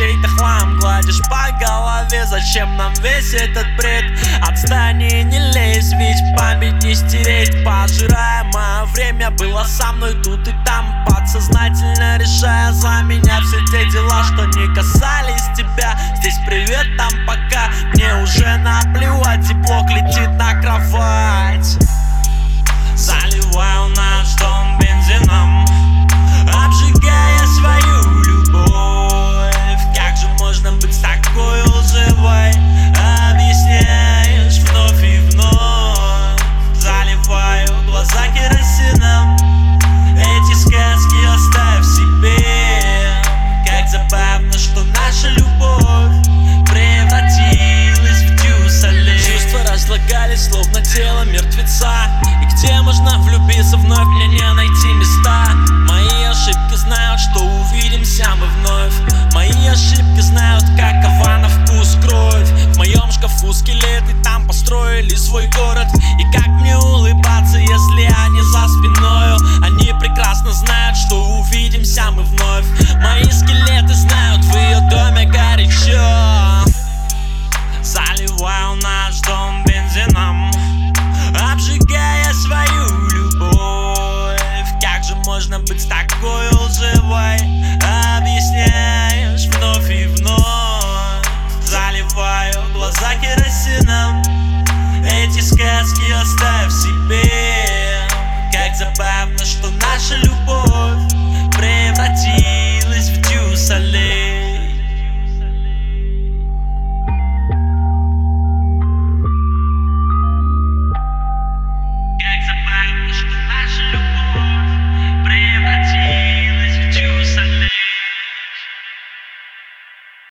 чей-то хлам гладишь по голове. Зачем нам весь этот бред? Отстань и не лезь, ведь память не стереть. Пожираемое время было со мной тут и там, подсознательно решая за меня все те дела, что не касались тебя. Здесь привет, там пока. Мне уже наплевать, тепло летит на кровать. Заливаю наш дом бензином, обжигая свою любовь. Как же можно быть такой лживой? Объясняешь вновь и вновь. Заливаю глаза керосином, эти сказки оставь себе. Как забавно, что наша любовь превратилась в дюсалей. Чувства разлагались, словно тело мертвеца. И где можно влюбиться вновь, мне не найти места. Мои ошибки знают, что увидимся мы вновь. Мои ошибки знают, какова на вкус кровь. В моем шкафу скелеты, там построили свой город.